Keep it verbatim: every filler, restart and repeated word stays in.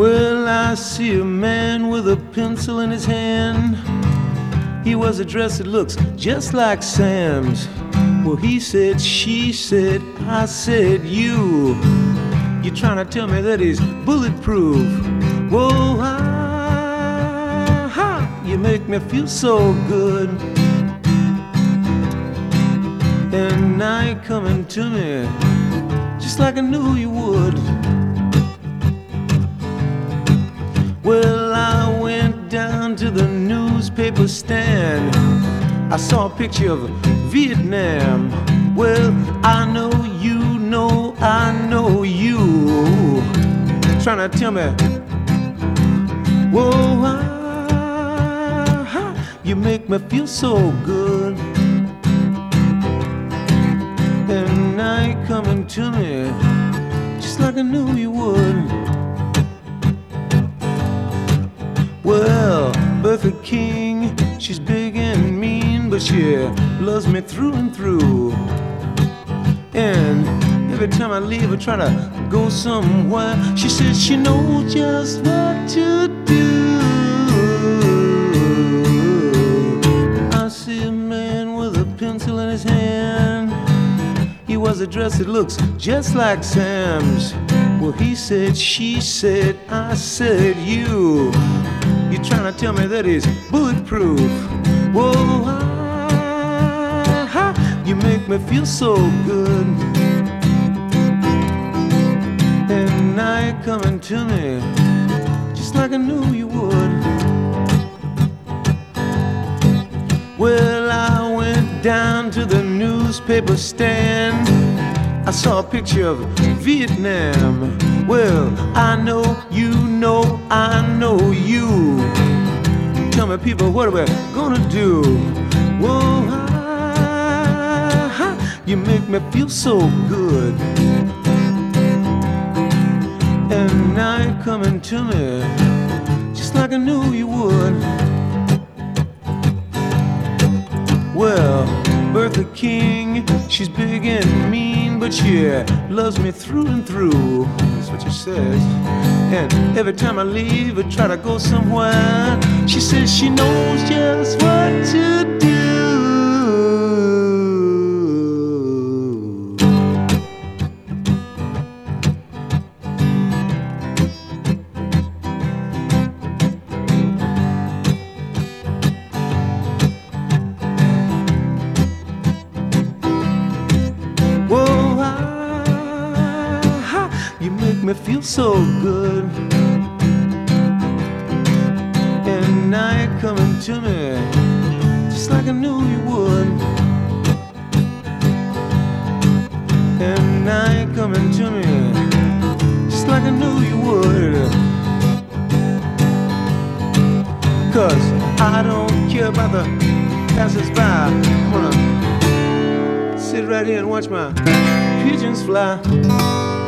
Well, I see a man with a pencil in his hand. He was a dress that looks just like Sam's. Well, he said, she said, I said, you. You're trying to tell me that he's bulletproof. Whoa, ha, ha, you make me feel so good. And now you're coming to me just like I knew you would. Well, I went down to the newspaper stand. I saw a picture of Vietnam. Well, I know you know, I know you. Trying to tell me, whoa, ah, ah, you make me feel so good. And now you're coming to me just like I knew you would. Well, Bertha King, she's big and mean, but she loves me through and through. And every time I leave, I try to go somewhere. She says she knows just what to do. I see a man with a pencil in his hand. He was a dress that looks just like Sam's. Well, he said, she said, I said, you. You're trying to tell me that he's bulletproof. Whoa, ah, ah, you make me feel so good. And now you're coming to me just like I knew you would. Well, I went down to the newspaper stand. I saw a picture of Vietnam. Well, I know you know, I know you. Tell me, people, what are we gonna do? Whoa, ah, ah, you make me feel so good. And now you're coming to me just like I knew you would. Well, Bertha King, she's big and mean, but she loves me through and through. That's what she says. And every time I leave or try to go somewhere, she says she knows just what to do. Me feel so good. And now you're coming to me just like I knew you would. And now you're coming to me just like I knew you would. Cause I don't care about the passers-by. I'm gonna sit right here and watch my pigeons fly.